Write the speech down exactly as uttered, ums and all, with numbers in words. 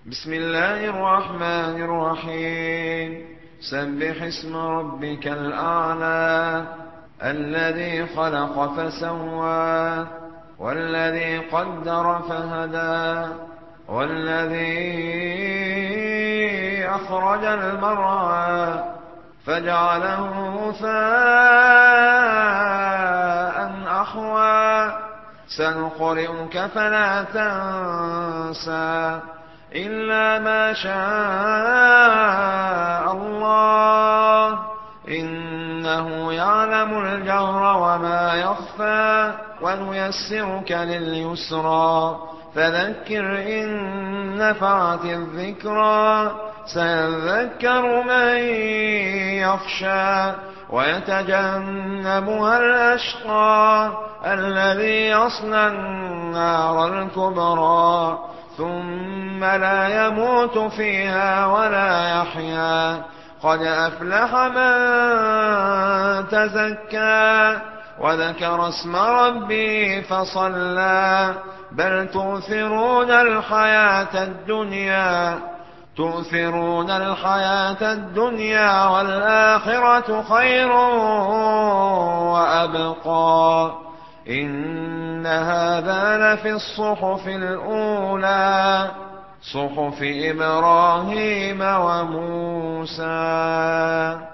بسم الله الرحمن الرحيم سبح اسم ربك الأعلى الذي خلق فسوى والذي قدر فهدى والذي أخرج المرعى فجعله غثاء أحوى سنقرئك فلا تنسى إلا ما شاء الله إنه يعلم الجهر وما يخفى ونيسرك لليسرى فذكر إن نفعت الذكرى سيذكر من يخشى ويتجنبها الأشقى الذي يصلى النار الكبرى ثم لا يموت فيها ولا يحيا قد أفلح من تزكى وذكر اسم ربه فصلى بل تؤثرون الحياة الدنيا تؤثرون الحياة الدنيا والآخرة خير وأبقى إن هذا لفي الصحف الأولى صحف إبراهيم وموسى.